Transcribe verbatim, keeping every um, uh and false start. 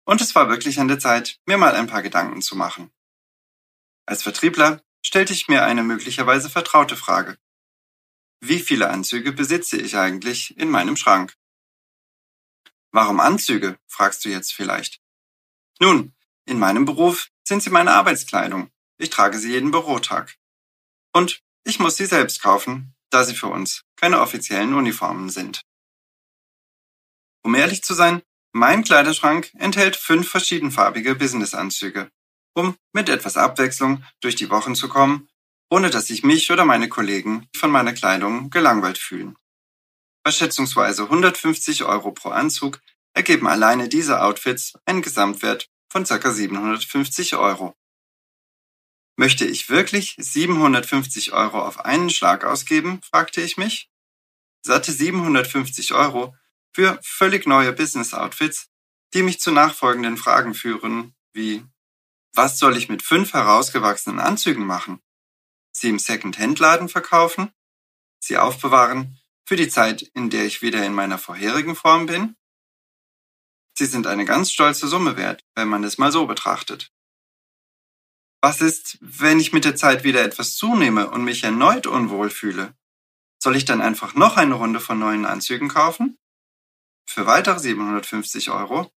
Und es war wirklich an der Zeit, mir mal ein paar Gedanken zu machen. Als Vertriebler stellte ich mir eine möglicherweise vertraute Frage. Wie viele Anzüge besitze ich eigentlich in meinem Schrank? Warum Anzüge, fragst du jetzt vielleicht. Nun, in meinem Beruf sind sie meine Arbeitskleidung. Ich trage sie jeden Bürotag. Und ich muss sie selbst kaufen, da sie für uns keine offiziellen Uniformen sind. Um ehrlich zu sein, mein Kleiderschrank enthält fünf verschiedenfarbige Businessanzüge, um mit etwas Abwechslung durch die Wochen zu kommen, ohne dass sich mich oder meine Kollegen von meiner Kleidung gelangweilt fühlen. Bei schätzungsweise hundertfünfzig Euro pro Anzug ergeben alleine diese Outfits einen Gesamtwert von ca. siebenhundertfünfzig Euro. Möchte ich wirklich siebenhundertfünfzig Euro auf einen Schlag ausgeben, fragte ich mich. Satte siebenhundertfünfzig Euro für völlig neue Business-Outfits, die mich zu nachfolgenden Fragen führen, wie: Was soll ich mit fünf herausgewachsenen Anzügen machen? Sie im Second-Hand-Laden verkaufen? Sie aufbewahren für die Zeit, in der ich wieder in meiner vorherigen Form bin? Sie sind eine ganz stolze Summe wert, wenn man es mal so betrachtet. Was ist, wenn ich mit der Zeit wieder etwas zunehme und mich erneut unwohl fühle? Soll ich dann einfach noch eine Runde von neuen Anzügen kaufen? Für weitere siebenhundertfünfzig Euro?